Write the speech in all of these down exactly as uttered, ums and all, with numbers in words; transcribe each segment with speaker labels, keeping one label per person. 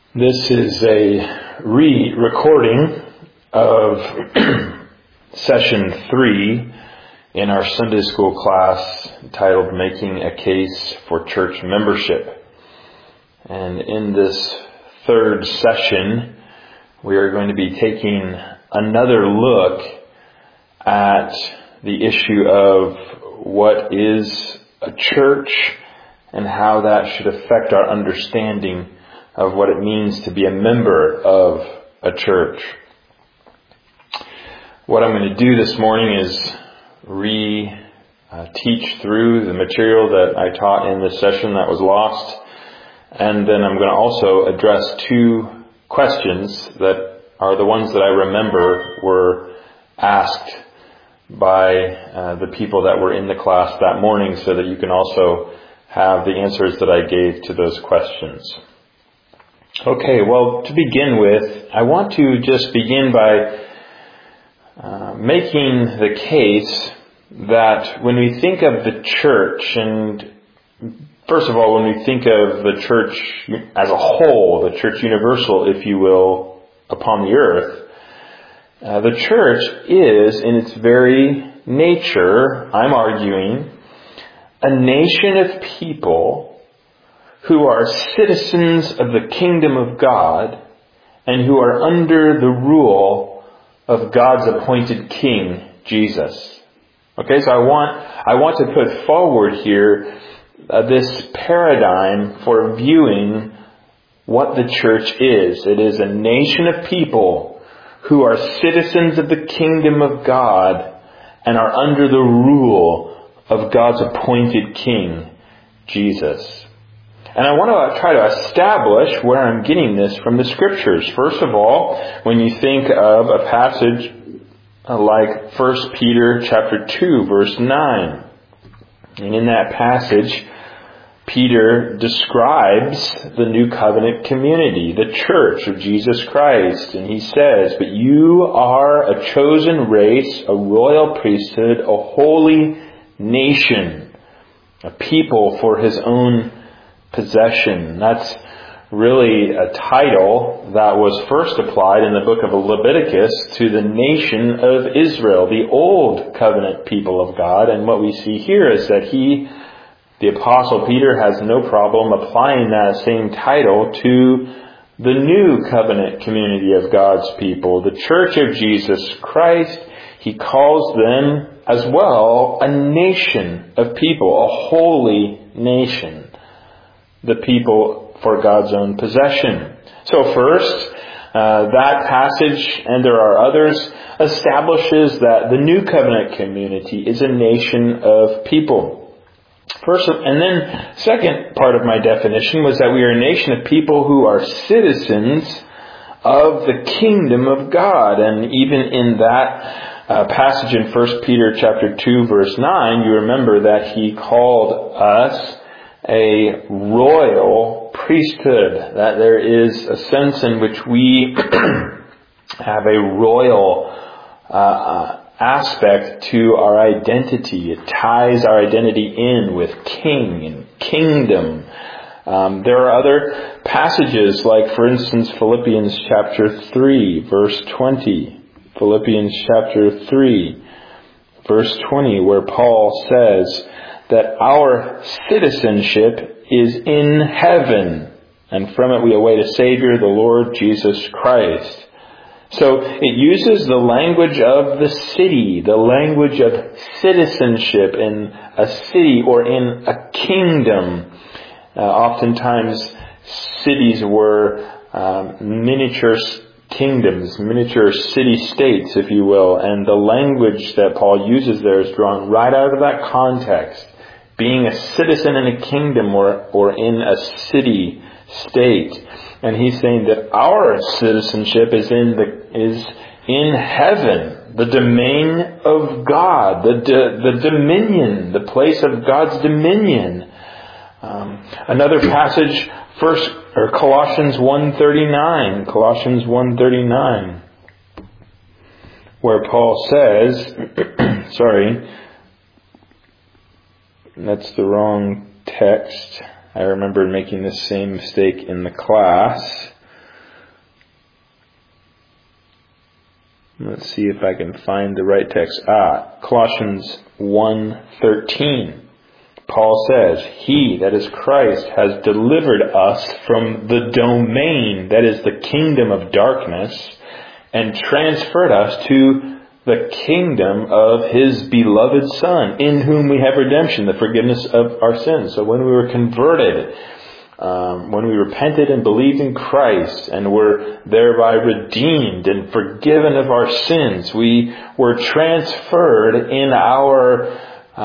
Speaker 1: This is a re-recording of session three in our Sunday school class titled Making a Case for Church Membership. And in this third session, we are going to be taking another look at the issue of what is a church and how that should affect our understanding of what it means to be a member of a church. What I'm going to do this morning is re-teach through the material that I taught in this session that was lost. And then I'm going to also address two questions that are the ones that I remember were asked by uh, the people that were in the class that morning, so that you can also have the answers that I gave to those questions. Okay, well, to begin with, I want to just begin by uh, making the case that when we think of the church, and first of all, when we think of the church as a whole, the church universal, if you will, upon the earth, uh, the church is, in its very nature, I'm arguing, a nation of people who are citizens of the kingdom of God and who are under the rule of God's appointed King, Jesus. Okay, so I want I want to put forward here uh, this paradigm for viewing what the church is. It is a nation of people who are citizens of the kingdom of God and are under the rule of God's appointed King, Jesus. And I want to try to establish where I'm getting this from the Scriptures. First of all, when you think of a passage like First Peter chapter two, verse nine. And in that passage, Peter describes the new covenant community, the church of Jesus Christ. And he says, "But you are a chosen race, a royal priesthood, a holy nation, a people for his own possession." That's really a title that was first applied in the book of Leviticus to the nation of Israel, the old covenant people of God. And what we see here is that he, the Apostle Peter, has no problem applying that same title to the new covenant community of God's people, the church of Jesus Christ. He calls them as well a nation of people, a holy nation. The people for God's own possession. So first, uh, that passage, and there are others, establishes that the new covenant community is a nation of people. First, and then second part of my definition was that we are a nation of people who are citizens of the kingdom of God. And even in that uh, passage in First Peter chapter two, verse nine, you remember that he called us a royal priesthood, that there is a sense in which we have a royal uh, aspect to our identity. It ties our identity in with king and kingdom. Um, there are other passages like, for instance, Philippians chapter three, verse twenty. Philippians chapter three, verse twenty, where Paul says that our citizenship is in heaven, and from it we await a Savior, the Lord Jesus Christ. So it uses the language of the city, the language of citizenship in a city or in a kingdom. Uh, oftentimes cities were um, miniature kingdoms, miniature city-states, if you will, and the language that Paul uses there is drawn right out of that context. Being a citizen in a kingdom or, or in a city-state. And he's saying that our citizenship is in the is in heaven, the domain of God, the the dominion, the place of God's dominion. Um, another passage, first or Colossians one thirty-nine, Colossians one thirty-nine, where Paul says, sorry. That's the wrong text. I remember making the same mistake in the class. Let's see if I can find the right text. Ah, Colossians one thirteen. Paul says, He, that is Christ, has delivered us from the domain, that is the kingdom of darkness, and transferred us to the kingdom of His beloved Son, in whom we have redemption, the forgiveness of our sins. So when we were converted, um, when we repented and believed in Christ and were thereby redeemed and forgiven of our sins, we were transferred in our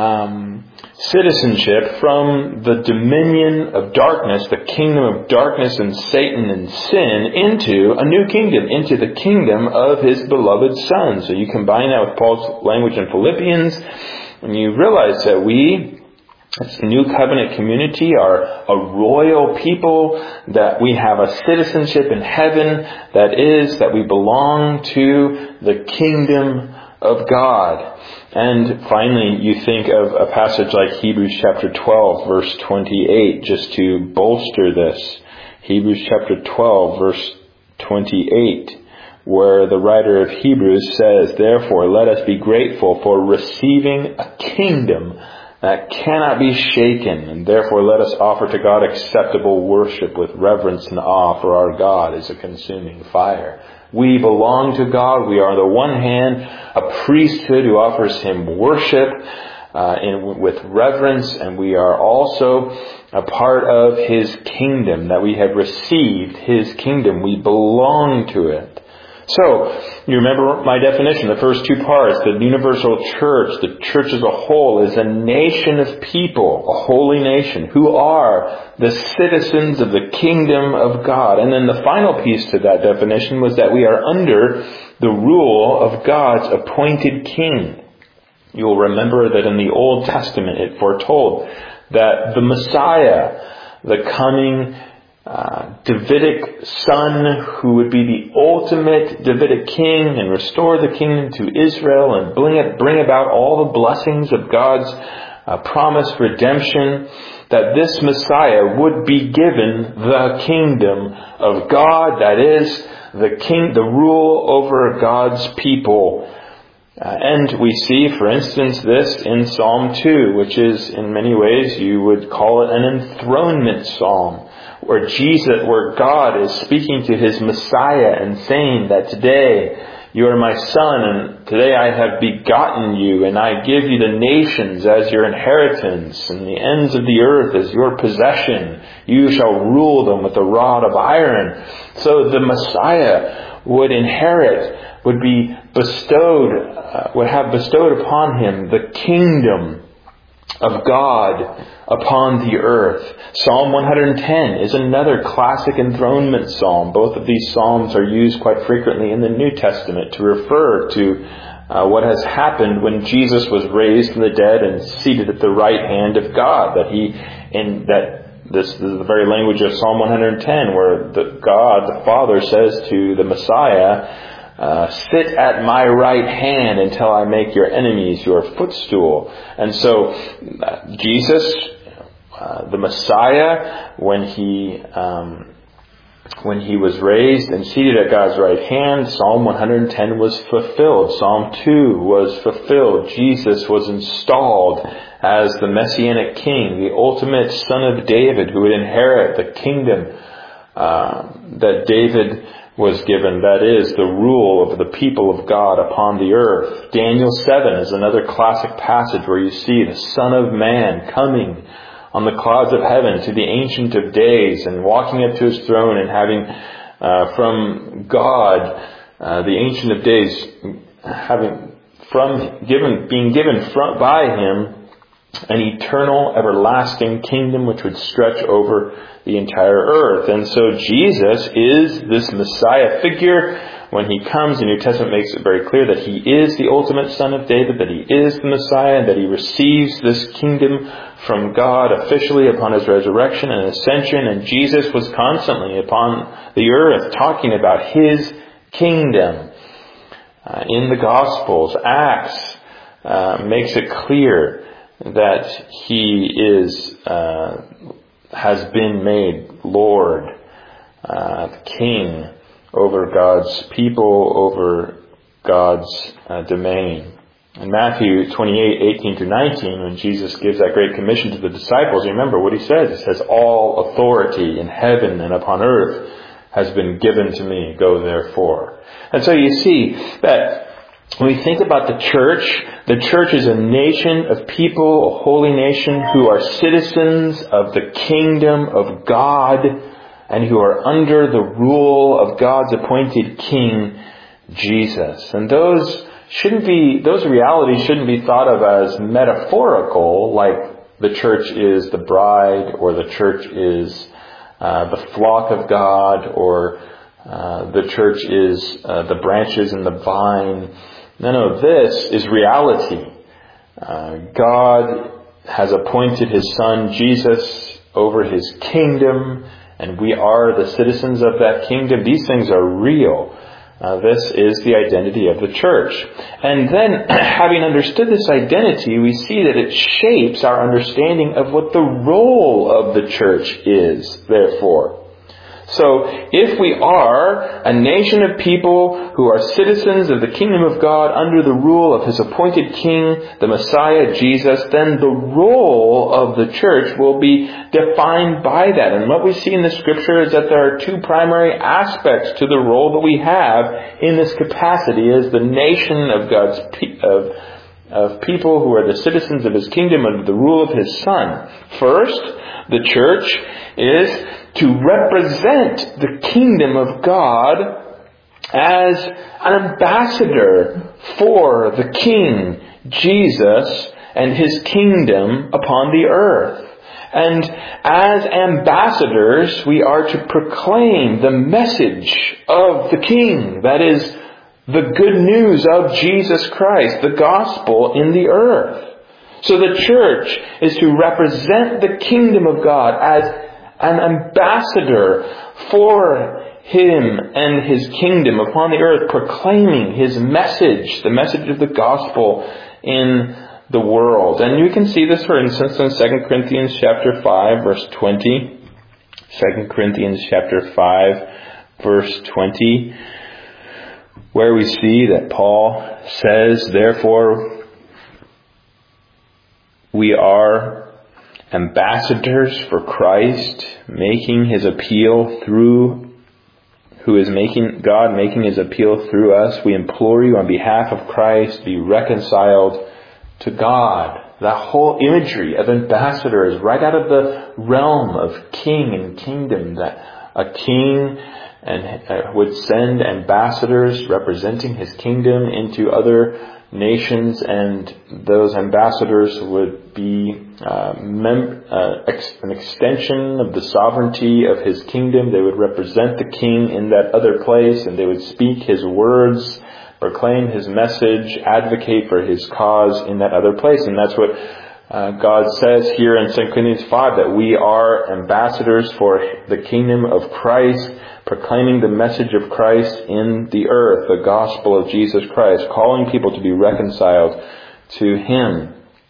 Speaker 1: um, citizenship from the dominion of darkness, the kingdom of darkness and Satan and sin, into a new kingdom, into the kingdom of His beloved Son. So you combine that with Paul's language in Philippians, and you realize that we, as a new covenant community, are a royal people, that we have a citizenship in heaven, that is, that we belong to the kingdom of God. And finally, you think of a passage like Hebrews chapter twelve, verse twenty-eight, just to bolster this. Hebrews chapter twelve, verse twenty-eight, where the writer of Hebrews says, Therefore, let us be grateful for receiving a kingdom that cannot be shaken, and therefore let us offer to God acceptable worship with reverence and awe, for our God is a consuming fire. We belong to God. We are, on the one hand, a priesthood who offers Him worship uh, in, with reverence, and we are also a part of His kingdom, that we have received His kingdom. We belong to it. So, you remember my definition, the first two parts, the universal church, the church as a whole, is a nation of people, a holy nation, who are the citizens of the kingdom of God. And then the final piece to that definition was that we are under the rule of God's appointed king. You'll remember that in the Old Testament it foretold that the Messiah, the coming Uh, Davidic son, who would be the ultimate Davidic king and restore the kingdom to Israel and bring it, bring about all the blessings of God's uh, promised redemption, that this Messiah would be given the kingdom of God, that is, the king, the rule over God's people. Uh, and we see, for instance, this in Psalm two, which is, in many ways, you would call it an enthronement psalm, where Jesus, where God is speaking to His Messiah and saying that today you are my son, and today I have begotten you, and I give you the nations as your inheritance, and the ends of the earth as your possession. You shall rule them with a rod of iron. So the Messiah would inherit, would be bestowed, uh, would have bestowed upon Him the kingdom of God upon the earth. Psalm one hundred ten is another classic enthronement psalm. Both of these psalms are used quite frequently in the New Testament to refer to uh, what has happened when Jesus was raised from the dead and seated at the right hand of God. That he, in that this, this is the very language of Psalm one hundred ten, where the God, the Father, says to the Messiah, Uh, sit at my right hand until I make your enemies your footstool. And so uh, Jesus, uh, the Messiah, when he um, when he was raised and seated at God's right hand, Psalm one hundred ten was fulfilled. Psalm two was fulfilled. Jesus was installed as the Messianic King, the ultimate Son of David, who would inherit the kingdom uh, that David was given, that is, the rule of the people of God upon the earth. Daniel seven is another classic passage where you see the Son of Man coming on the clouds of heaven to the Ancient of Days and walking up to His throne and having uh, from God, uh, the Ancient of Days, having from given being given from by Him an eternal, everlasting kingdom which would stretch over the entire earth. And so Jesus is this Messiah figure. When He comes, the New Testament makes it very clear that He is the ultimate Son of David, that He is the Messiah, and that He receives this kingdom from God officially upon His resurrection and ascension. And Jesus was constantly upon the earth talking about His kingdom. Uh, in the Gospels, Acts uh, makes it clear that He is uh, has been made Lord, uh, King over God's people, over God's uh, domain. In Matthew twenty-eight, eighteen to nineteen, when Jesus gives that great commission to the disciples, remember what he says. He says, all authority in heaven and upon earth has been given to me. Go therefore. And so you see that when we think about the church, the church is a nation of people, a holy nation, who are citizens of the kingdom of God and who are under the rule of God's appointed King, Jesus. And those shouldn't be, those realities shouldn't be thought of as metaphorical, like the church is the bride, or the church is uh, the flock of God, or uh, the church is uh, the branches in the vine. No, no, this is reality. Uh, God has appointed His Son, Jesus, over His kingdom, and we are the citizens of that kingdom. These things are real. Uh, this is the identity of the church. And then, having understood this identity, we see that it shapes our understanding of what the role of the church is, therefore. So, if we are a nation of people who are citizens of the kingdom of God under the rule of His appointed King, the Messiah, Jesus, then the role of the church will be defined by that. And what we see in the Scripture is that there are two primary aspects to the role that we have in this capacity as the nation of God's pe- of, of people who are the citizens of His kingdom under the rule of His Son. First, the church is to represent the kingdom of God as an ambassador for the King, Jesus, and His kingdom upon the earth. And as ambassadors, we are to proclaim the message of the King, that is, the good news of Jesus Christ, the gospel in the earth. So the church is to represent the kingdom of God as an ambassador for Him and His kingdom upon the earth, proclaiming His message, the message of the gospel in the world. And you can see this, for instance, in Second Corinthians chapter five, verse twenty. Second Corinthians chapter five, verse twenty, where we see that Paul says, therefore, we are ambassadors for Christ, making His appeal through, who is making, God making His appeal through us. We implore you on behalf of Christ, be reconciled to God. That whole imagery of ambassador is right out of the realm of king and kingdom, that a king and would send ambassadors representing his kingdom into other nations, and those ambassadors would be uh, mem- uh, ex- an extension of the sovereignty of His kingdom. They would represent the King in that other place, and they would speak His words, proclaim His message, advocate for His cause in that other place. And that's what uh, God says here in Second Corinthians five, that we are ambassadors for the kingdom of Christ, proclaiming the message of Christ in the earth, the gospel of Jesus Christ, calling people to be reconciled to Him.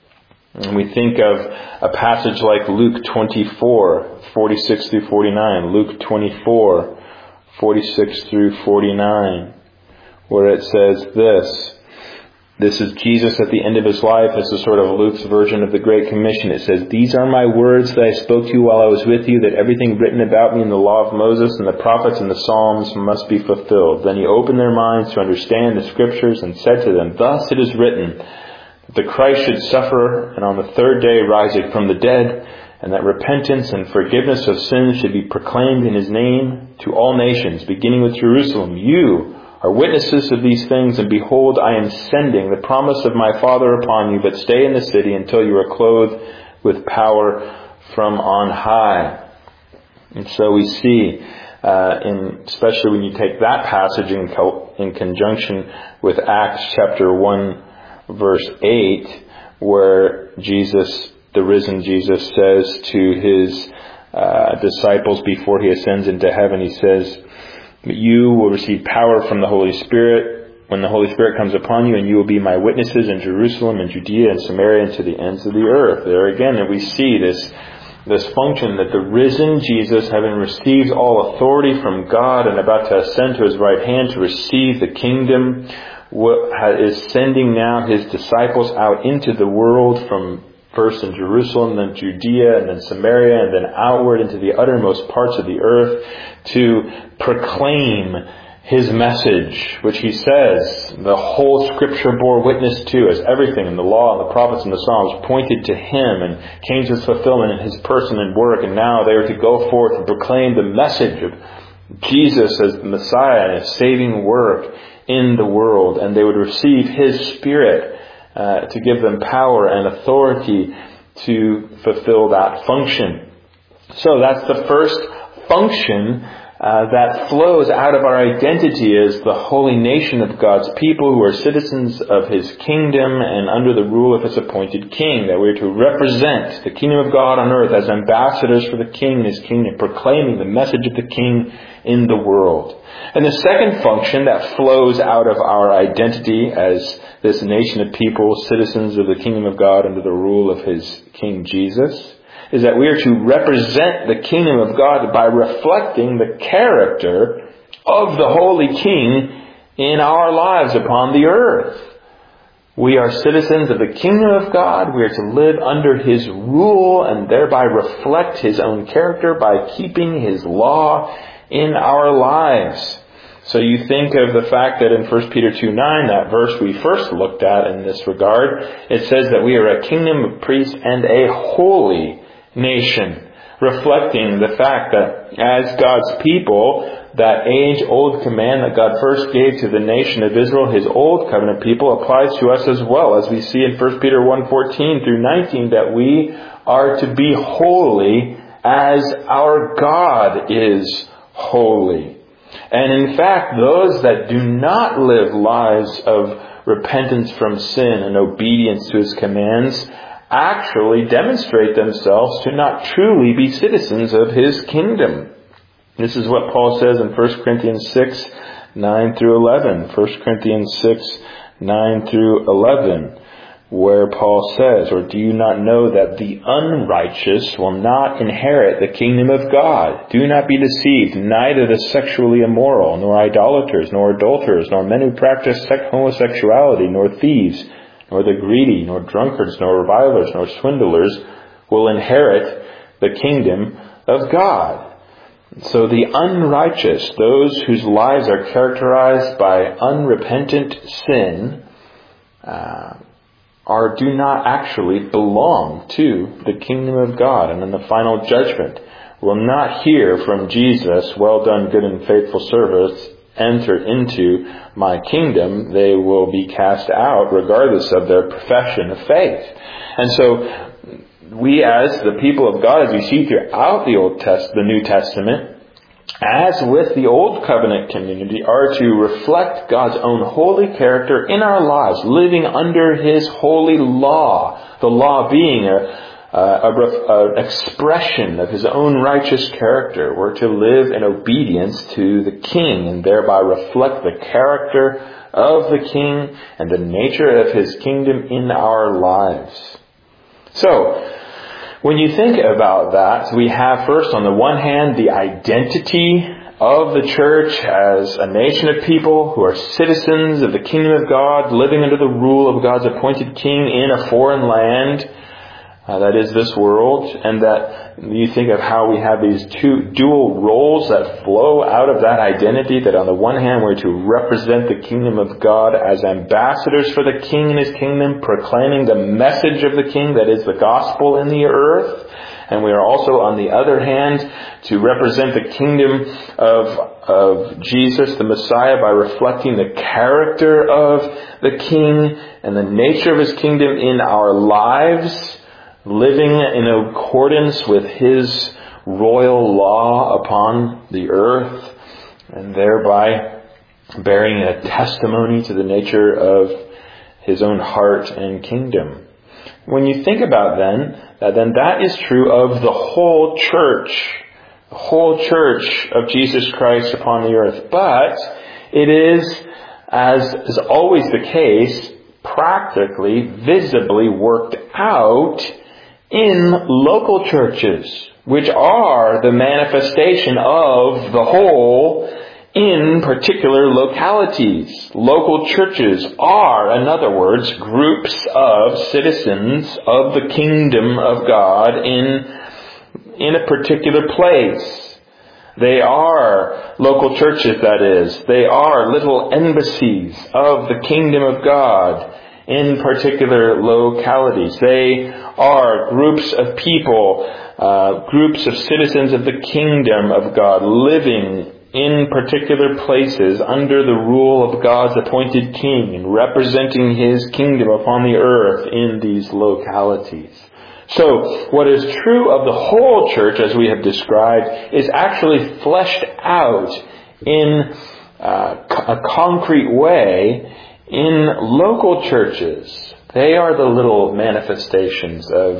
Speaker 1: And we think of a passage like Luke twenty-four, forty-six through forty-nine. Luke twenty-four, forty-six through forty-nine, where it says this. This is Jesus at the end of His life. This is sort of Luke's version of the Great Commission. It says, these are my words that I spoke to you while I was with you, that everything written about me in the law of Moses and the prophets and the Psalms must be fulfilled. Then He opened their minds to understand the Scriptures and said to them, thus it is written, that the Christ should suffer and on the third day rise from the dead, and that repentance and forgiveness of sins should be proclaimed in His name to all nations, beginning with Jerusalem. You are witnesses of these things, and behold, I am sending the promise of my Father upon you, but stay in the city until you are clothed with power from on high. And so we see, uh, in, especially when you take that passage in, co- in conjunction with Acts chapter one, verse eight, where Jesus, the risen Jesus, says to His uh, disciples before He ascends into heaven, He says, but you will receive power from the Holy Spirit when the Holy Spirit comes upon you, and you will be my witnesses in Jerusalem and Judea and Samaria and to the ends of the earth. There again, we see this this function that the risen Jesus, having received all authority from God and about to ascend to His right hand to receive the kingdom, is sending now His disciples out into the world, from first in Jerusalem, then Judea, and then Samaria, and then outward into the uttermost parts of the earth to proclaim His message, which He says the whole Scripture bore witness to, as everything in the law and the prophets and the Psalms pointed to Him and came to its fulfillment in His person and work. And now they are to go forth and proclaim the message of Jesus as the Messiah and His saving work in the world. And they would receive His Spirit uh, to give them power and authority to fulfill that function. So that's the first function Uh, that flows out of our identity as the holy nation of God's people who are citizens of His kingdom and under the rule of His appointed King, that we are to represent the kingdom of God on earth as ambassadors for the King and His kingdom, proclaiming the message of the King in the world. And the second function that flows out of our identity as this nation of people, citizens of the kingdom of God under the rule of His King Jesus, is that we are to represent the kingdom of God by reflecting the character of the Holy King in our lives upon the earth. We are citizens of the kingdom of God. We are to live under His rule and thereby reflect His own character by keeping His law in our lives. So you think of the fact that in First Peter two nine, that verse we first looked at in this regard, it says that we are a kingdom of priests and a holy nation, reflecting the fact that as God's people, that age-old command that God first gave to the nation of Israel, His old covenant people, applies to us as well, as we see in First Peter one fourteen through nineteen, that we are to be holy as our God is holy. And in fact, those that do not live lives of repentance from sin and obedience to His commands actually demonstrate themselves to not truly be citizens of His kingdom. This is what Paul says in First Corinthians six nine through eleven. First Corinthians six nine through eleven, where Paul says, "Or do you not know that the unrighteous will not inherit the kingdom of God? Do not be deceived, neither the sexually immoral, nor idolaters, nor adulterers, nor men who practice homosexuality, nor thieves, nor the greedy, nor drunkards, nor revilers, nor swindlers will inherit the kingdom of God." So the unrighteous, those whose lives are characterized by unrepentant sin, uh, are do not actually belong to the kingdom of God. And in the final judgment, will not hear from Jesus, "Well done, good and faithful servant, enter into my kingdom." They will be cast out regardless of their profession of faith. And so we as the people of God, as we see throughout the Old Test, the New Testament, as with the Old Covenant community, are to reflect God's own holy character in our lives, living under His holy law. The law being a an expression of His own righteous character. We're to live in obedience to the King and thereby reflect the character of the King and the nature of His kingdom in our lives. So, when you think about that, we have first on the one hand the identity of the church as a nation of people who are citizens of the kingdom of God, living under the rule of God's appointed King in a foreign land, Uh, that is this world, and that you think of how we have these two dual roles that flow out of that identity, that on the one hand we're to represent the kingdom of God as ambassadors for the King and His kingdom, proclaiming the message of the King, that is the gospel in the earth. And we are also, on the other hand, to represent the kingdom of, of Jesus, the Messiah, by reflecting the character of the King and the nature of His kingdom in our lives, living in accordance with His royal law upon the earth, and thereby bearing a testimony to the nature of His own heart and kingdom. When you think about then, that then that is true of the whole church, the whole church of Jesus Christ upon the earth. But it is, as is always the case, practically, visibly worked out in local churches, which are the manifestation of the whole in particular localities. Local churches are, in other words, groups of citizens of the kingdom of God in, in a particular place. They are local churches, that is. They are little embassies of the kingdom of God in particular localities. They are groups of people, uh, groups of citizens of the kingdom of God living in particular places under the rule of God's appointed king and representing His kingdom upon the earth in these localities. So, what is true of the whole church, as we have described, is actually fleshed out in uh, a concrete way in local churches. They are the little manifestations of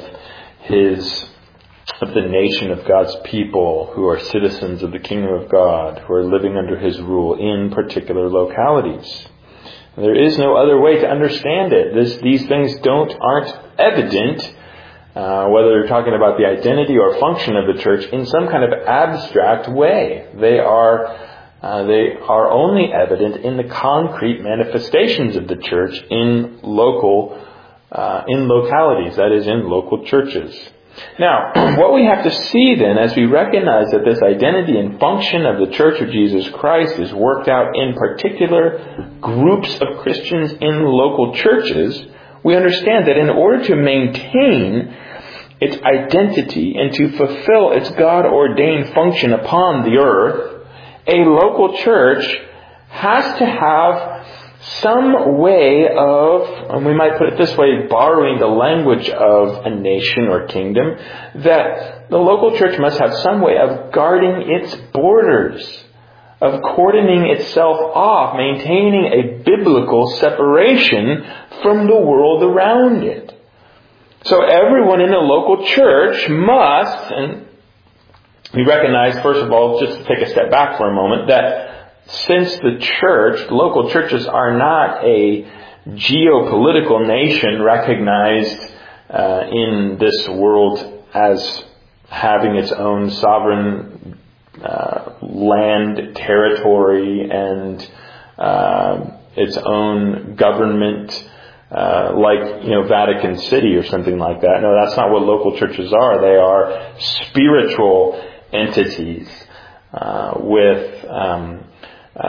Speaker 1: His of the nation of God's people who are citizens of the kingdom of God, who are living under His rule in particular localities. There is no other way to understand it. This, these things don't aren't evident, uh, whether you're talking about the identity or function of the church, in some kind of abstract way. They are uh, they are only evident in the concrete manifestations of the church in local uh, in localities, that is, in local churches. Now, what we have to see then, as we recognize that this identity and function of the Church of Jesus Christ is worked out in particular groups of Christians in local churches, we understand that in order to maintain its identity and to fulfill its God-ordained function upon the earth, a local church has to have some way of, and we might put it this way, borrowing the language of a nation or kingdom, that the local church must have some way of guarding its borders, of cordoning itself off, maintaining a biblical separation from the world around it. So everyone in a local church must, and we recognize, first of all, just to take a step back for a moment, that since the church, local churches are not a geopolitical nation recognized uh, in this world as having its own sovereign uh, land, territory, and uh, its own government, uh, like, you know, Vatican City or something like that. No, that's not what local churches are. They are spiritual entities uh, with um, Uh,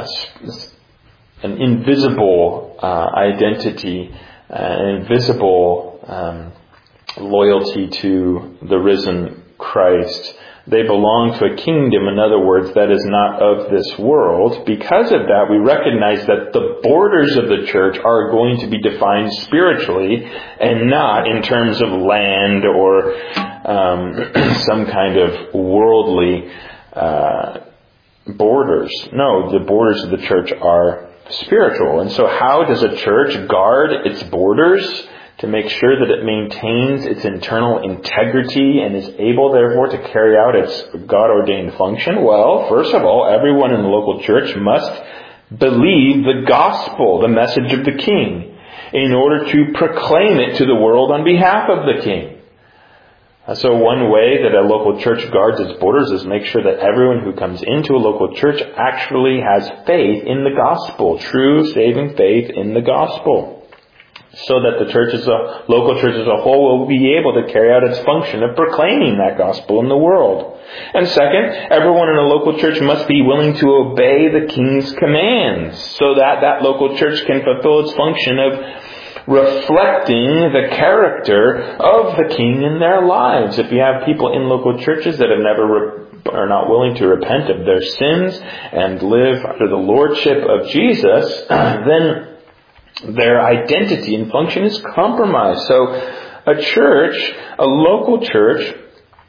Speaker 1: an invisible uh, identity, uh, an invisible um, loyalty to the risen Christ. They belong to a kingdom, in other words, that is not of this world. Because of that, we recognize that the borders of the church are going to be defined spiritually and not in terms of land or um, some kind of worldly uh borders. No, the borders of the church are spiritual. And so how does a church guard its borders to make sure that it maintains its internal integrity and is able, therefore, to carry out its God-ordained function? Well, first of all, everyone in the local church must believe the gospel, the message of the King, in order to proclaim it to the world on behalf of the King. So one way that a local church guards its borders is make sure that everyone who comes into a local church actually has faith in the gospel, true saving faith in the gospel, so that the church as a local church as a whole will be able to carry out its function of proclaiming that gospel in the world. And second, everyone in a local church must be willing to obey the King's commands, so that that local church can fulfill its function of reflecting the character of the King in their lives. If you have people in local churches that have never re- are not willing to repent of their sins and live under the lordship of Jesus, then their identity and function is compromised. So a church, a local church,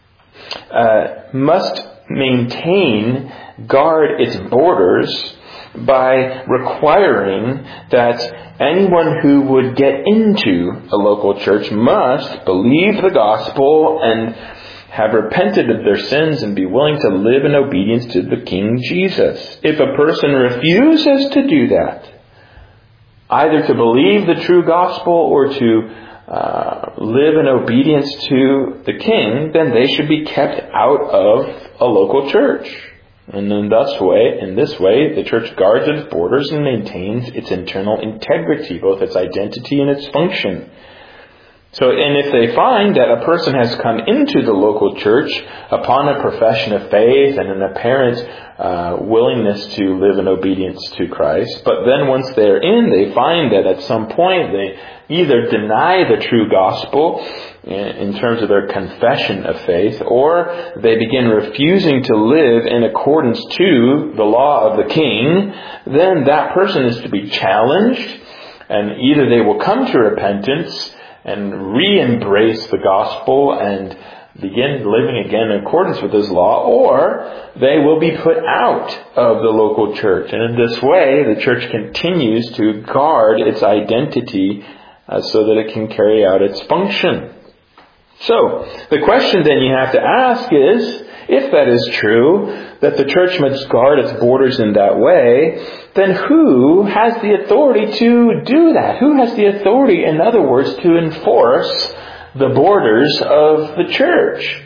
Speaker 1: uh, must maintain, guard its borders by requiring that anyone who would get into a local church must believe the gospel and have repented of their sins and be willing to live in obedience to the King Jesus. If a person refuses to do that, either to believe the true gospel or to uh, live in obedience to the king, then they should be kept out of a local church. And in this way, in this way, the church guards its borders and maintains its internal integrity, both its identity and its function. So, and if they find that a person has come into the local church upon a profession of faith and an apparent uh, willingness to live in obedience to Christ, but then once they're in, they find that at some point they either deny the true gospel in terms of their confession of faith, or they begin refusing to live in accordance to the law of the king, then that person is to be challenged, and either they will come to repentance and re-embrace the gospel and begin living again in accordance with his law, or they will be put out of the local church. And in this way, the church continues to guard its identity uh, so that it can carry out its function. So, the question then you have to ask is, if that is true, that the church must guard its borders in that way, then who has the authority to do that? Who has the authority, in other words, to enforce the borders of the church?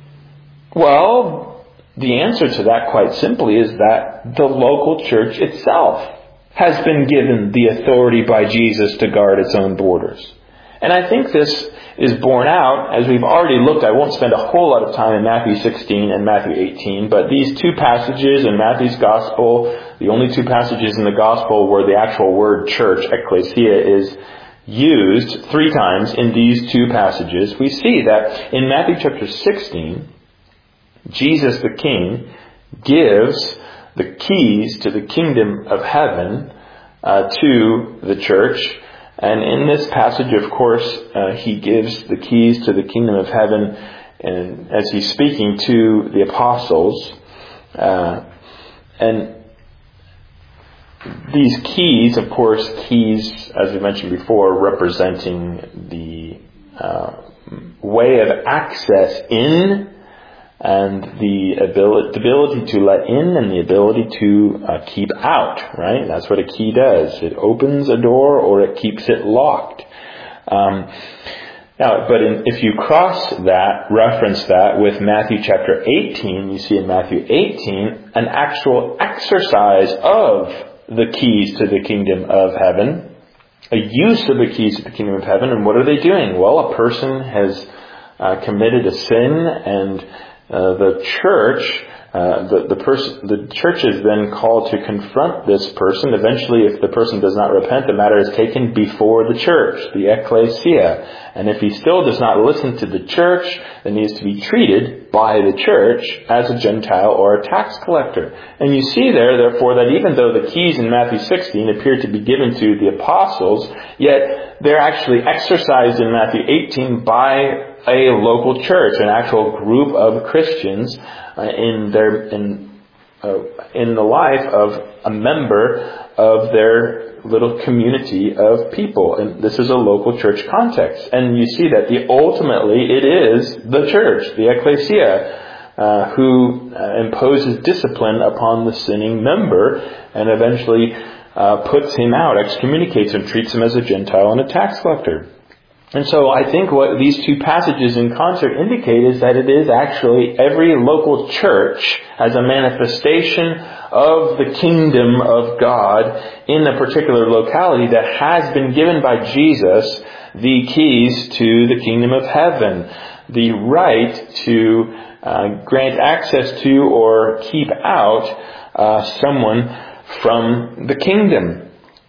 Speaker 1: Well, the answer to that quite simply is that the local church itself has been given the authority by Jesus to guard its own borders. And I think this is borne out, as we've already looked. I won't spend a whole lot of time in Matthew sixteen and Matthew eighteen, but these two passages in Matthew's Gospel, the only two passages in the Gospel where the actual word church, ecclesia, is used three times in these two passages, we see that in Matthew chapter sixteen, Jesus the King gives the keys to the kingdom of heaven uh, to the church. And in this passage, of course, uh, he gives the keys to the kingdom of heaven, and as he's speaking to the apostles. Uh, and these keys, of course, keys, as we mentioned before, representing the uh, way of access in, and the ability, the ability to let in and the ability to uh, keep out, right? That's what a key does. It opens a door or it keeps it locked. Um, now, but in, if you cross that, reference that with Matthew chapter eighteen, you see in Matthew eighteen an actual exercise of the keys to the kingdom of heaven, a use of the keys to the kingdom of heaven. And what are they doing? Well, a person has uh, committed a sin, and Uh, the church, uh, the the person, the church is then called to confront this person. Eventually, if the person does not repent, the matter is taken before the church, the ecclesia. And if he still does not listen to the church, then he is to be treated by the church as a Gentile or a tax collector. And you see there, therefore, that even though the keys in Matthew sixteen appear to be given to the apostles, yet they're actually exercised in Matthew eighteen by a local church, an actual group of Christians uh, in their in uh, in the life of a member of their little community of people. And this is a local church context. And you see that the ultimately it is the church, the ecclesia, uh, who uh, imposes discipline upon the sinning member and eventually uh, puts him out, excommunicates him, treats him as a Gentile and a tax collector. And so I think what these two passages in concert indicate is that it is actually every local church as a manifestation of the kingdom of God in a particular locality that has been given by Jesus the keys to the kingdom of heaven, the right to uh, grant access to or keep out uh, someone from the kingdom.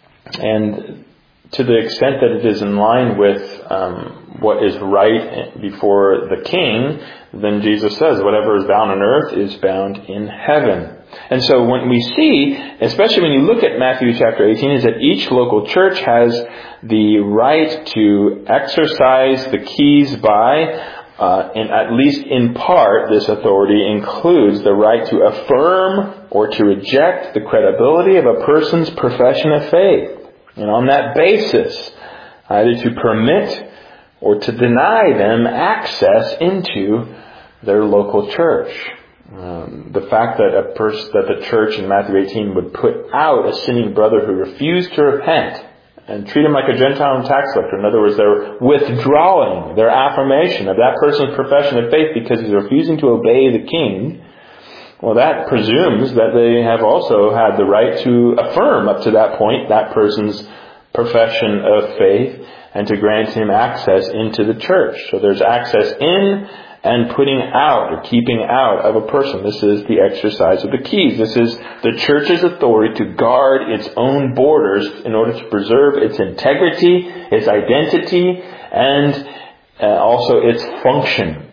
Speaker 1: And to the extent that it is in line with um, what is right before the king, then Jesus says, whatever is bound on earth is bound in heaven. And so when we see, especially when you look at Matthew chapter eighteen, is that each local church has the right to exercise the keys by, uh, and at least in part, this authority includes the right to affirm or to reject the credibility of a person's profession of faith. And on that basis, either to permit or to deny them access into their local church. Um, the fact that a pers- that the church in Matthew eighteen would put out a sinning brother who refused to repent and treat him like a Gentile and tax collector. In other words, they're withdrawing their affirmation of that person's profession of faith because he's refusing to obey the king. Well, that presumes that they have also had the right to affirm up to that point that person's profession of faith and to grant him access into the church. So there's access in and putting out or keeping out of a person. This is the exercise of the keys. This is the church's authority to guard its own borders in order to preserve its integrity, its identity, and uh, also its function.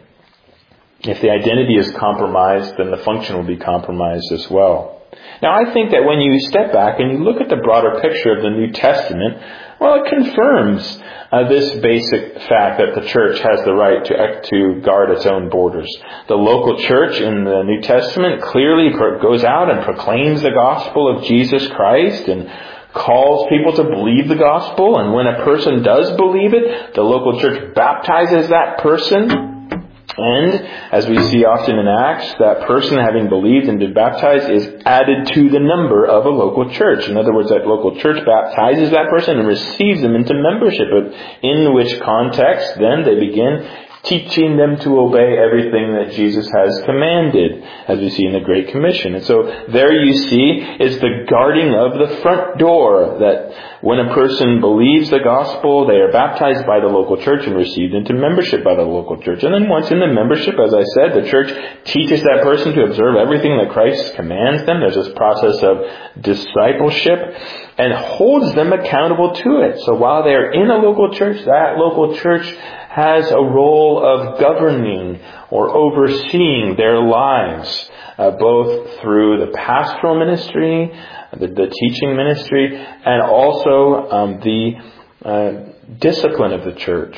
Speaker 1: If the identity is compromised, then the function will be compromised as well. Now, I think that when you step back and you look at the broader picture of the New Testament, well, it confirms uh, this basic fact that the church has the right to, to guard its own borders. The local church in the New Testament clearly goes out and proclaims the gospel of Jesus Christ and calls people to believe the gospel. And when a person does believe it, the local church baptizes that person. And, as we see often in Acts, that person, having believed and been baptized, is added to the number of a local church. In other words, that local church baptizes that person and receives them into membership, in which context then they begin teaching them to obey everything that Jesus has commanded, as we see in the Great Commission. And so there you see is the guarding of the front door, that when a person believes the gospel, they are baptized by the local church and received into membership by the local church. And then once in the membership, as I said, the church teaches that person to observe everything that Christ commands them. There's this process of discipleship and holds them accountable to it. So while they are in a local church, that local church has a role of governing or overseeing their lives, uh, both through the pastoral ministry, the, the teaching ministry, and also um, the uh, discipline of the church.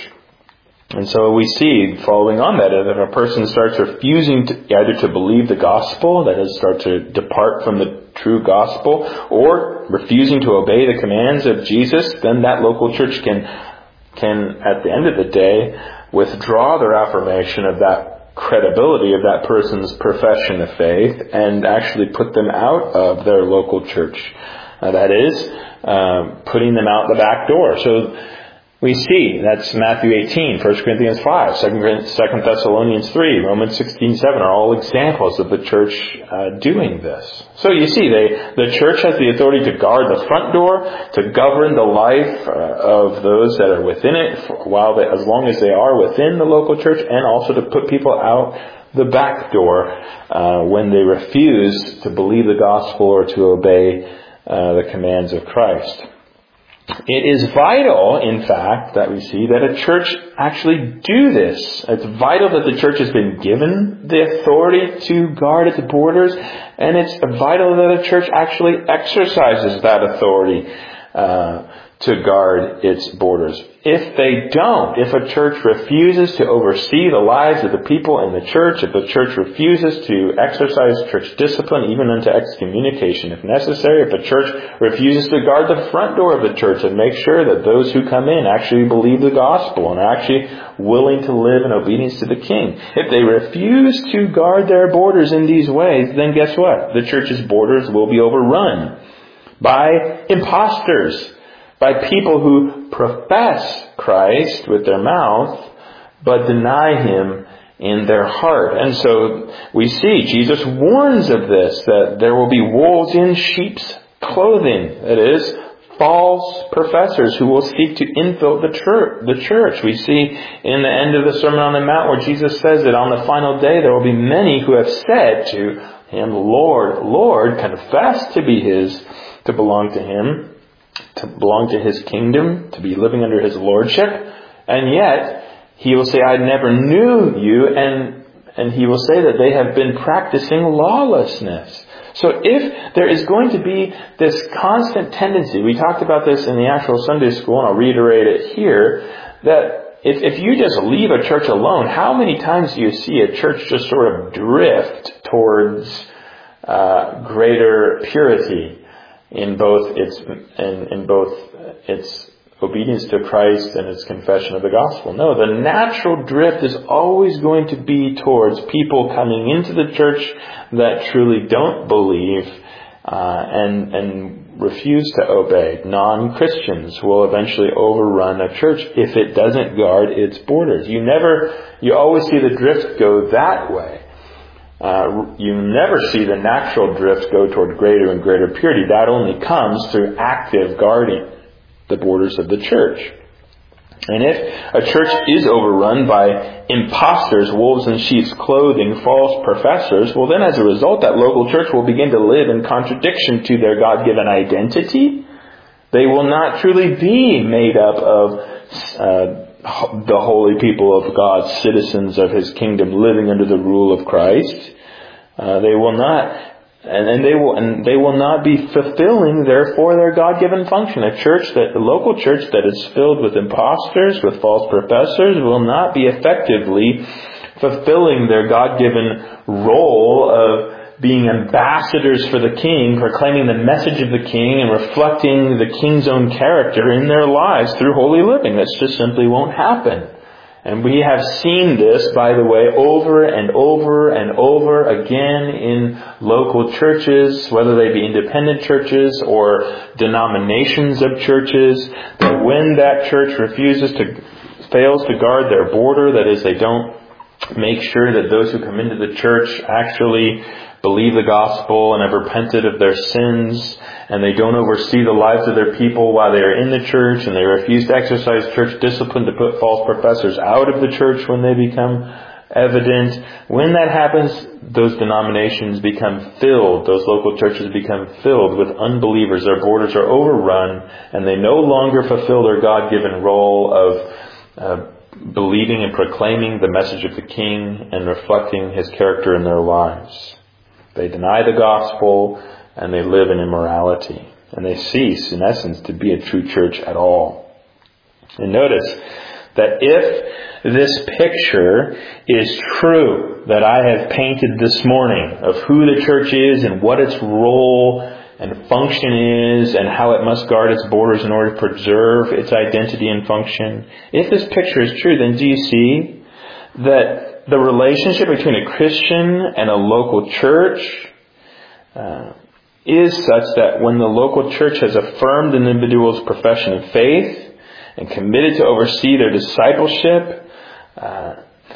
Speaker 1: And so we see, following on that, that if a person starts refusing to, either to believe the gospel, that is, start to depart from the true gospel, or refusing to obey the commands of Jesus, then that local church can can, at the end of the day, withdraw their affirmation of that credibility of that person's profession of faith and actually put them out of their local church. Uh, that is, uh, putting them out the back door. So we see, that's Matthew eighteen, First Corinthians five, Second Thessalonians three, Romans sixteen seven are all examples of the church uh, doing this. So you see, they, the church has the authority to guard the front door, to govern the life uh, of those that are within it, for, while they, as long as they are within the local church, and also to put people out the back door uh, when they refuse to believe the gospel or to obey uh, the commands of Christ. It is vital, in fact, that we see that a church actually do this. It's vital that the church has been given the authority to guard its borders, and it's vital that a church actually exercises that authority uh, to guard its borders. If they don't, if a church refuses to oversee the lives of the people in the church, if the church refuses to exercise church discipline, even unto excommunication if necessary, if the church refuses to guard the front door of the church and make sure that those who come in actually believe the gospel and are actually willing to live in obedience to the king, if they refuse to guard their borders in these ways, then guess what? The church's borders will be overrun by imposters, by people who profess Christ with their mouth, but deny Him in their heart. And so we see Jesus warns of this, that there will be wolves in sheep's clothing. That is, false professors who will seek to infiltrate the church. The church. We see in the end of the Sermon on the Mount where Jesus says that on the final day there will be many who have said to Him, Lord, Lord, confess to be His, to belong to Him, to belong to His kingdom, to be living under His lordship, and yet He will say, I never knew you, and and He will say that they have been practicing lawlessness. So if there is going to be this constant tendency, we talked about this in the actual Sunday school, and I'll reiterate it here, that if, if you just leave a church alone, how many times do you see a church just sort of drift towards uh, greater purity in both its in, in both its obedience to Christ and its confession of the gospel? No, the natural drift is always going to be towards people coming into the church that truly don't believe, uh, and and refuse to obey. Non-Christians will eventually overrun a church if it doesn't guard its borders. You never, you always see the drift go that way. Uh, you never see the natural drift go toward greater and greater purity. That only comes through active guarding the borders of the church. And if a church is overrun by impostors, wolves in sheep's clothing, false professors, well then as a result that local church will begin to live in contradiction to their God-given identity. They will not truly be made up of uh, the holy people of God, citizens of His kingdom, living under the rule of Christ. Uh, they will not... And, and they will, and they will not be fulfilling, therefore, their God-given function. A church that, a local church that is filled with impostors, with false professors, will not be effectively fulfilling their God-given role of being ambassadors for the King, proclaiming the message of the King and reflecting the King's own character in their lives through holy living. That just simply won't happen. And we have seen this, by the way, over and over and over again in local churches, whether they be independent churches or denominations of churches, that when that church refuses to, fails to guard their border, that is, they don't make sure that those who come into the church actually believe the gospel and have repented of their sins, and they don't oversee the lives of their people while they are in the church, and they refuse to exercise church discipline to put false professors out of the church when they become evident. When that happens, those denominations become filled, those local churches become filled with unbelievers. Their borders are overrun, and they no longer fulfill their God-given role of uh, believing and proclaiming the message of the King and reflecting His character in their lives. They deny the gospel and they live in immorality. And they cease, in essence, to be a true church at all. And notice that if this picture is true that I have painted this morning of who the church is and what its role and function is and how it must guard its borders in order to preserve its identity and function, if this picture is true, then do you see that the relationship between a Christian and a local church uh, is such that when the local church has affirmed an individual's profession of faith and committed to oversee their discipleship, uh,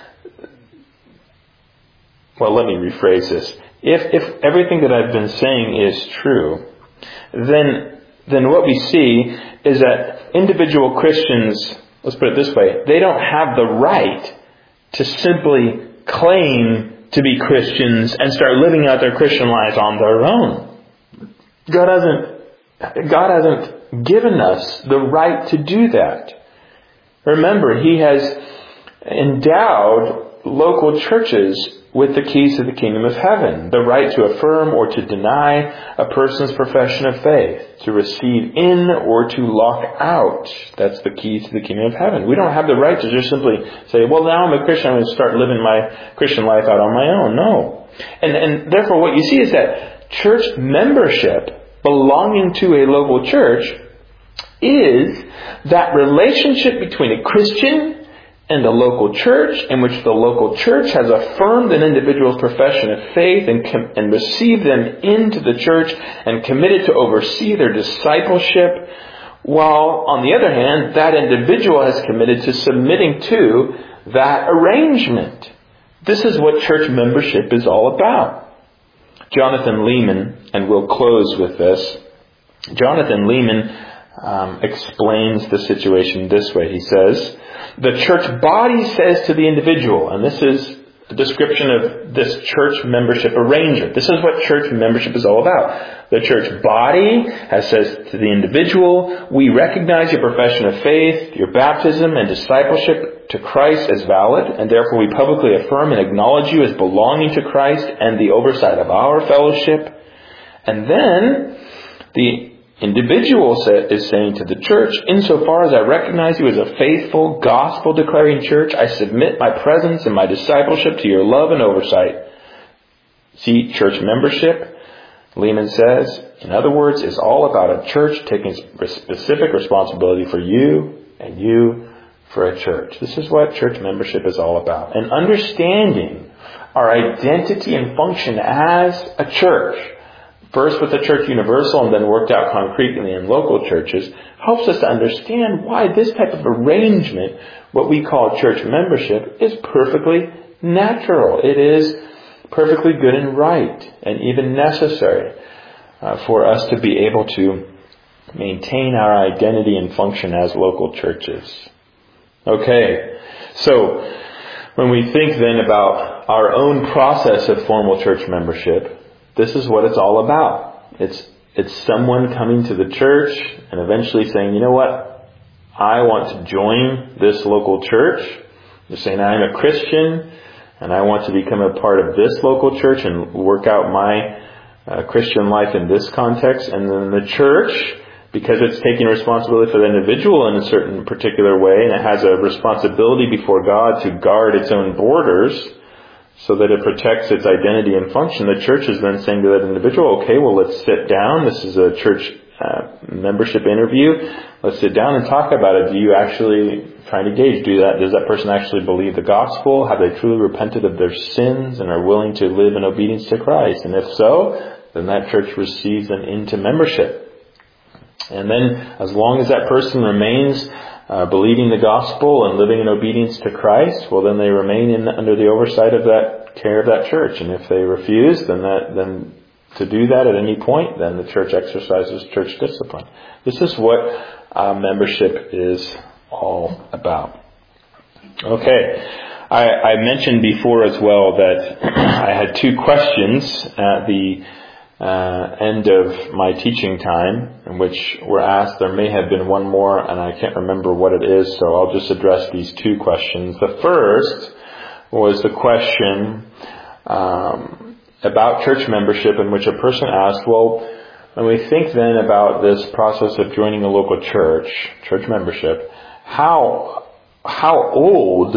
Speaker 1: well, let me rephrase this. If if everything that I've been saying is true, then then what we see is that individual Christians, let's put it this way, they don't have the right to simply claim to be Christians and start living out their Christian lives on their own. God hasn't, God hasn't given us the right to do that. Remember, He has endowed local churches with the keys to the kingdom of heaven, the right to affirm or to deny a person's profession of faith, to receive in or to lock out. That's the keys to the kingdom of heaven. We don't have the right to just simply say, well, now I'm a Christian, I'm going to start living my Christian life out on my own. No. And, and therefore what you see is that church membership belonging to a local church is that relationship between a Christian and the local church, in which the local church has affirmed an individual's profession of faith and, com- and received them into the church and committed to oversee their discipleship, while on the other hand, that individual has committed to submitting to that arrangement. This is what church membership is all about. Jonathan Leeman, and we'll close with this, Jonathan Leeman um, explains the situation this way. He says, the church body says to the individual, and this is a description of this church membership arrangement. This is what church membership is all about. The church body has says to the individual, we recognize your profession of faith, your baptism and discipleship to Christ as valid, and therefore we publicly affirm and acknowledge you as belonging to Christ and the oversight of our fellowship. And then the individual is saying to the church, insofar as I recognize you as a faithful, gospel-declaring church, I submit my presence and my discipleship to your love and oversight. See, church membership, Leeman says, in other words, is all about a church taking specific responsibility for you and you for a church. This is what church membership is all about. And understanding our identity and function as a church first with the Church Universal and then worked out concretely in local churches, helps us to understand why this type of arrangement, what we call church membership, is perfectly natural. It is perfectly good and right, and even necessary uh, for us to be able to maintain our identity and function as local churches. Okay, so when we think then about our own process of formal church membership, this is what it's all about. It's it's someone coming to the church and eventually saying, you know what, I want to join this local church. They're saying, I'm a Christian and I want to become a part of this local church and work out my uh, Christian life in this context. And then the church, because it's taking responsibility for the individual in a certain particular way, and it has a responsibility before God to guard its own borders so that it protects its identity and function, the church is then saying to that individual, okay, well, let's sit down. This is a church uh, membership interview. Let's sit down and talk about it. Do you actually, trying to gauge, do that? Does that person actually believe the gospel? Have they truly repented of their sins and are willing to live in obedience to Christ? And if so, then that church receives them into membership. And then, as long as that person remains uh, believing the gospel and living in obedience to Christ, well, then they remain in, under the oversight of that care of that church. And if they refuse, then that then to do that at any point, then the church exercises church discipline. This is what uh, membership is all about. Okay, I, I mentioned before as well that I had two questions at the Uh, end of my teaching time, in which were asked. There may have been one more, and I can't remember what it is, so I'll just address these two questions. The first was the question um, about church membership, in which a person asked, well, when we think then about this process of joining a local church, church membership, how how old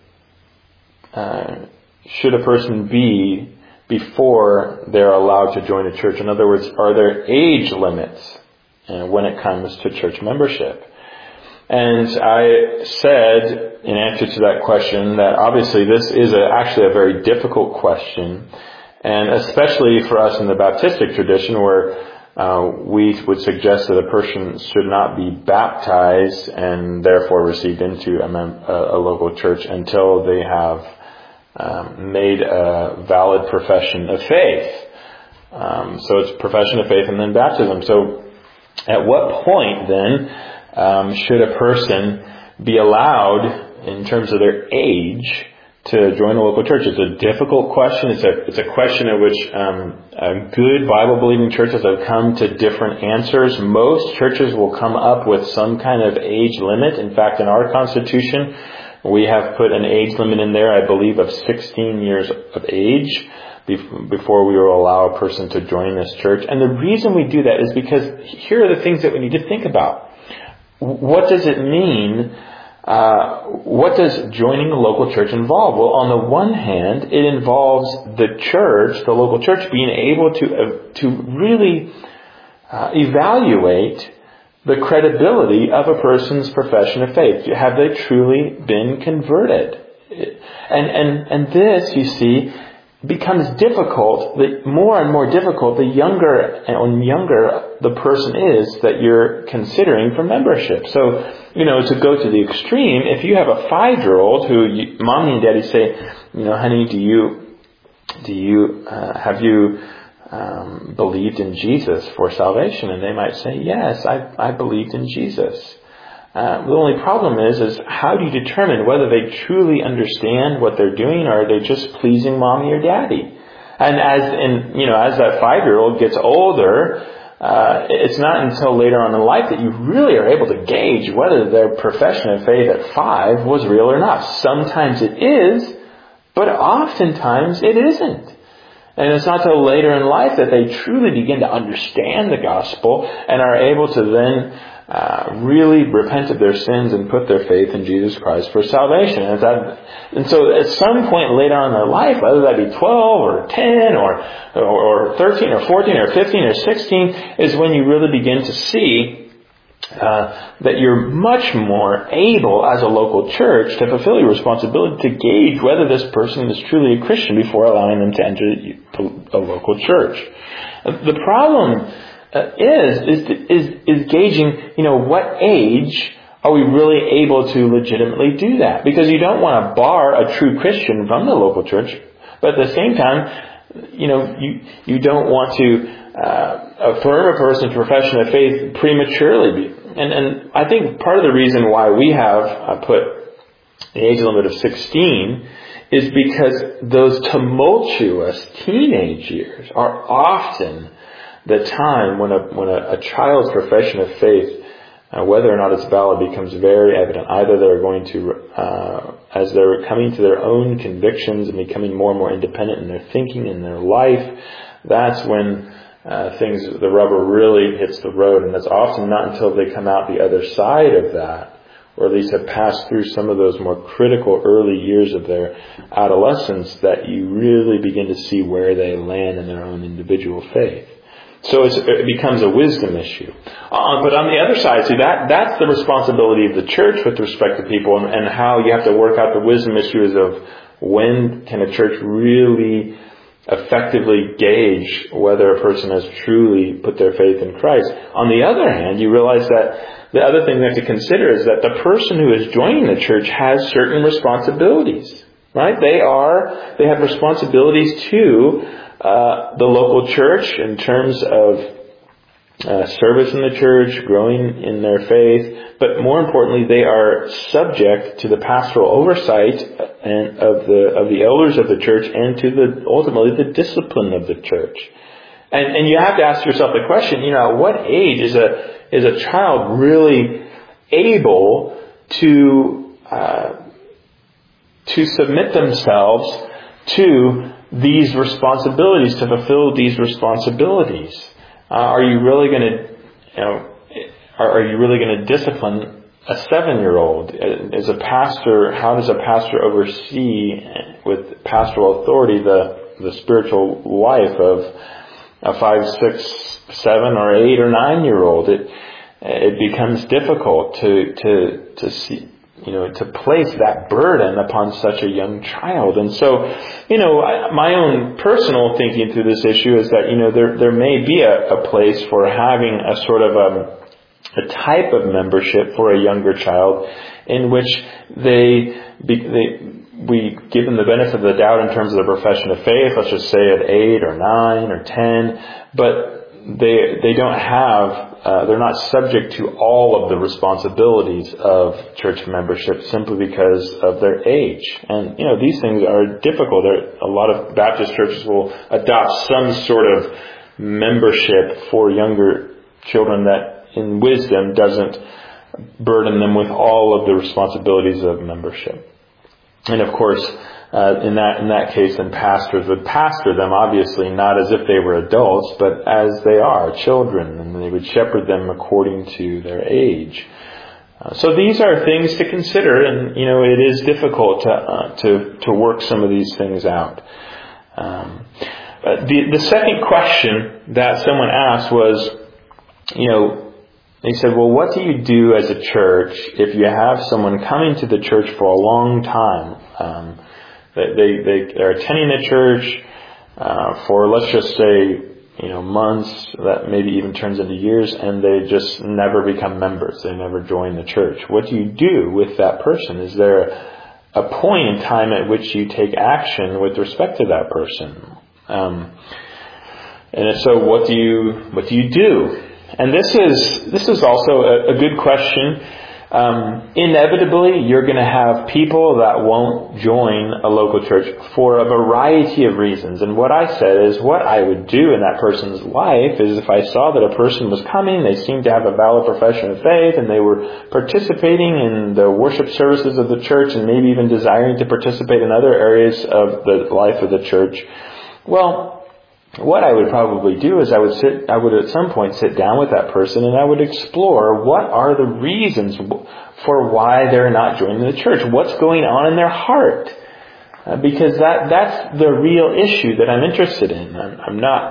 Speaker 1: uh, should a person be before they're allowed to join a church? In other words, are there age limits uh, when it comes to church membership? And I said, in answer to that question, that obviously this is a, actually a very difficult question, and especially for us in the Baptistic tradition, where uh, we would suggest that a person should not be baptized and therefore received into a, mem- a local church until they have Um, made a valid profession of faith. Um, so it's profession of faith and then baptism. So at what point then um, should a person be allowed, in terms of their age, to join a local church? It's a difficult question. It's a it's a question at which um, good Bible-believing churches have come to different answers. Most churches will come up with some kind of age limit. In fact, in our Constitution, we have put an age limit in there, I believe, of sixteen years of age before we will allow a person to join this church. And the reason we do that is because here are the things that we need to think about. What does it mean? Uh, what does joining a local church involve? Well, on the one hand, it involves the church, the local church, being able to uh, to really uh, evaluate the credibility of a person's profession of faith. Have they truly been converted? And and and this, you see, becomes difficult, the more and more difficult the younger and younger the person is that you're considering for membership. So, you know, to go to the extreme, if you have a five-year-old who you, mommy and daddy say, you know, honey, do you, do you, uh, have you, Um, believed in Jesus for salvation? And they might say, yes, I, I believed in Jesus. Uh, the only problem is, is how do you determine whether they truly understand what they're doing, or are they just pleasing mommy or daddy? And as in, you know, as that five-year-old gets older, uh, it's not until later on in life that you really are able to gauge whether their profession of faith at five was real or not. Sometimes it is, but oftentimes it isn't. And it's not till later in life that they truly begin to understand the gospel and are able to then uh, really repent of their sins and put their faith in Jesus Christ for salvation. And, that, and so at some point later on in their life, whether that be twelve or ten or, or, or thirteen or fourteen or fifteen or sixteen, is when you really begin to see uh, that you're much more able as a local church to fulfill your responsibility to gauge whether this person is truly a Christian before allowing them to enter a local church. The problem uh, is, is is is gauging, you know, what age are we really able to legitimately do that? Because you don't want to bar a true Christian from the local church, but at the same time, you know, you you don't want to uh, affirm a person's profession of faith prematurely. And and I think part of the reason why we have uh, put the age limit of sixteen is because those tumultuous teenage years are often the time when a when a, a child's profession of faith, uh, whether or not it's valid, becomes very evident. Either they're going to, uh, as they're coming to their own convictions and becoming more and more independent in their thinking, in their life, that's when uh, things, the rubber really hits the road. And it's often not until they come out the other side of that, or at least have passed through some of those more critical early years of their adolescence, that you really begin to see where they land in their own individual faith. So it's, it becomes a wisdom issue. Uh, but on the other side, see, that that's the responsibility of the church with respect to people, and, and how you have to work out the wisdom issues of when can a church really effectively gauge whether a person has truly put their faith in Christ. On the other hand, you realize that the other thing we have to consider is that the person who is joining the church has certain responsibilities, right? They are, they have responsibilities to uh, the local church in terms of uh, service in the church, growing in their faith, but more importantly, they are subject to the pastoral oversight and of the of the elders of the church, and to the ultimately the discipline of the church. And and you have to ask yourself the question, you know, at what age is a is a child really able to uh, to submit themselves to these responsibilities, to fulfill these responsibilities? Uh, are you really going to, you know, are, are you really going to discipline a seven-year-old? As a pastor, how does a pastor oversee with pastoral authority the the spiritual life of a five, six, seven, or eight or nine-year-old? It it becomes difficult to to to see, you know, to place that burden upon such a young child. And so, you know, my own personal thinking through this issue is that, you know, there there may be a, a place for having a sort of a, a type of membership for a younger child in which they, they we give them the benefit of the doubt in terms of the profession of faith, let's just say at eight or nine or ten, but they they don't have Uh, they're not subject to all of the responsibilities of church membership simply because of their age. And, you know, these things are difficult. There, a lot of Baptist churches will adopt some sort of membership for younger children that, in wisdom, doesn't burden them with all of the responsibilities of membership. And, of course, Uh, in that in that case, then pastors would pastor them, obviously not as if they were adults, but as they are, children, and they would shepherd them according to their age. Uh, so these are things to consider, and you know it is difficult to uh, to to work some of these things out. Um, the the second question that someone asked was, you know, they said, well, what do you do as a church if you have someone coming to the church for a long time? Um, They, they, they are attending the church uh, for, let's just say, you know, months, that maybe even turns into years, and they just never become members. They never join the church. What do you do with that person? Is there a point in time at which you take action with respect to that person? Um, and if so, what do you what do you do? And this is this is also a, a good question. Um, inevitably, you're going to have people that won't join a local church for a variety of reasons. And what I said is what I would do in that person's life is if I saw that a person was coming, they seemed to have a valid profession of faith, and they were participating in the worship services of the church, and maybe even desiring to participate in other areas of the life of the church. Well, what I would probably do is I would sit, I would at some point sit down with that person, and I would explore what are the reasons for why they're not joining the church. What's going on in their heart? Uh, because that, that's the real issue that I'm interested in. I'm, I'm not,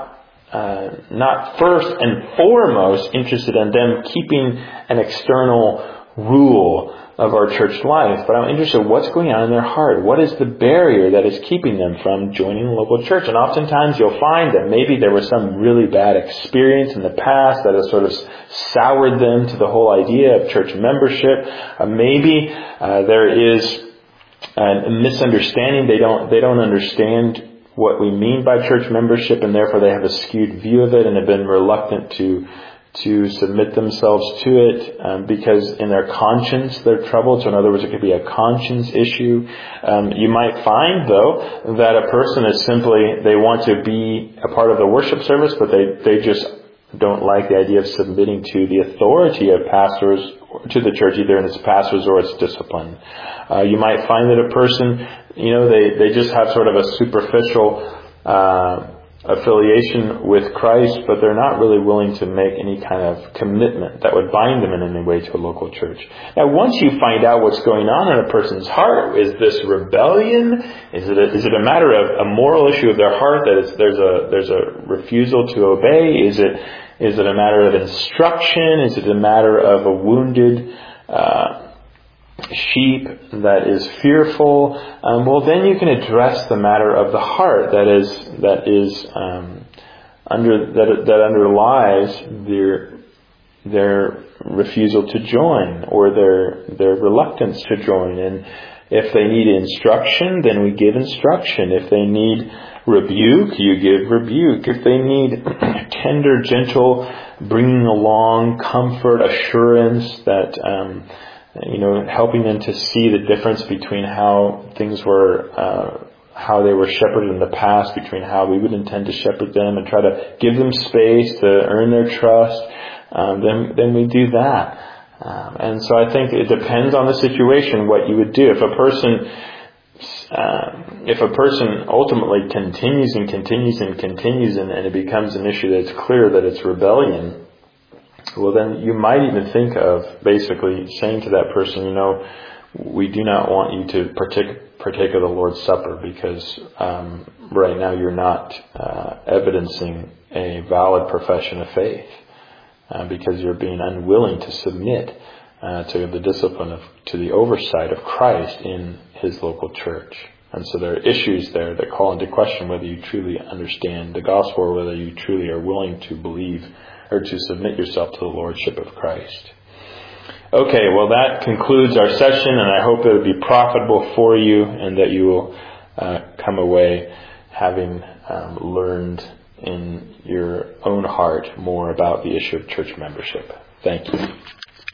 Speaker 1: uh, not first and foremost interested in them keeping an external rule of our church life, but I'm interested in what's going on in their heart. What is the barrier that is keeping them from joining the local church? And oftentimes you'll find that maybe there was some really bad experience in the past that has sort of soured them to the whole idea of church membership. Uh, maybe uh, there is a misunderstanding. They don't they don't understand what we mean by church membership, and therefore they have a skewed view of it and have been reluctant to to submit themselves to it um, because in their conscience they're troubled. So in other words, it could be a conscience issue. Um, you might find, though, that a person is simply, they want to be a part of the worship service, but they, they just don't like the idea of submitting to the authority of pastors, to the church, either in its pastors or its discipline. Uh, you might find that a person, you know, they, they just have sort of a superficial uh affiliation with Christ, but they're not really willing to make any kind of commitment that would bind them in any way to a local church. Now, once you find out what's going on in a person's heart, is this rebellion? Is it a, is it a matter of a moral issue of their heart that it's, there's a there's a refusal to obey? Is it is it a matter of instruction? Is it a matter of a wounded uh sheep that is fearful? Um, well, then you can address the matter of the heart that is that is um, under that that underlies their their refusal to join or their their reluctance to join. And if they need instruction, then we give instruction. If they need rebuke, you give rebuke. If they need tender, gentle, bringing along comfort, assurance that um, you know, helping them to see the difference between how things were, uh, how they were shepherded in the past, between how we would intend to shepherd them, and try to give them space to earn their trust, um, then then we do that. Um, and so I think it depends on the situation what you would do. If a person, uh, if a person ultimately continues and continues and continues, and, and it becomes an issue that's clear that it's rebellion, well, then you might even think of basically saying to that person, you know, we do not want you to partake, partake of the Lord's Supper because um, right now you're not uh, evidencing a valid profession of faith uh, because you're being unwilling to submit uh, to the discipline of, to the oversight of Christ in His local church. And so there are issues there that call into question whether you truly understand the gospel or whether you truly are willing to believe or to submit yourself to the Lordship of Christ. Okay, well that concludes our session, and I hope it will be profitable for you and that you will uh, come away having um, learned in your own heart more about the issue of church membership. Thank you.